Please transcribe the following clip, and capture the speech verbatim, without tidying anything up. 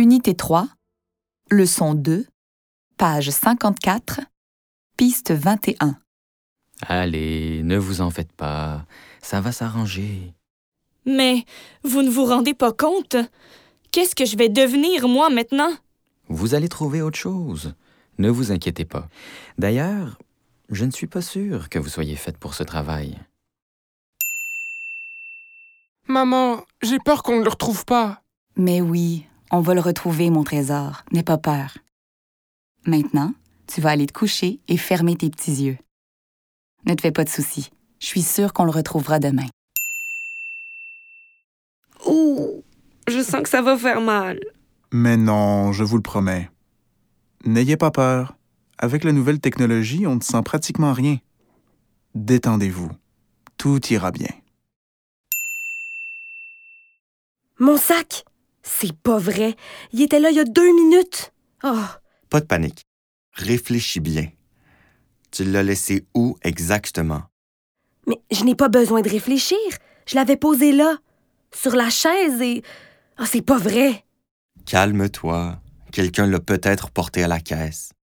Unité trois, leçon deux, page cinquante-quatre, piste vingt et un. Allez, ne vous en faites pas. Ça va s'arranger. Mais vous ne vous rendez pas compte? Qu'est-ce que je vais devenir, moi, maintenant? Vous allez trouver autre chose. Ne vous inquiétez pas. D'ailleurs, je ne suis pas sûr que vous soyez faite pour ce travail. Maman, j'ai peur qu'on ne le retrouve pas. Mais oui, on va le retrouver, mon trésor. N'aie pas peur. Maintenant, tu vas aller te coucher et fermer tes petits yeux. Ne te fais pas de soucis. Je suis sûre qu'on le retrouvera demain. Ouh, je sens que ça va faire mal. Mais non, je vous le promets. N'ayez pas peur. Avec la nouvelle technologie, on ne sent pratiquement rien. Détendez-vous. Tout ira bien. Mon sac! C'est pas vrai. Il était là il y a deux minutes. Oh! Pas de panique. Réfléchis bien. Tu l'as laissé où exactement? Mais je n'ai pas besoin de réfléchir. Je l'avais posé là, sur la chaise et... Oh, c'est pas vrai. Calme-toi. Quelqu'un l'a peut-être porté à la caisse.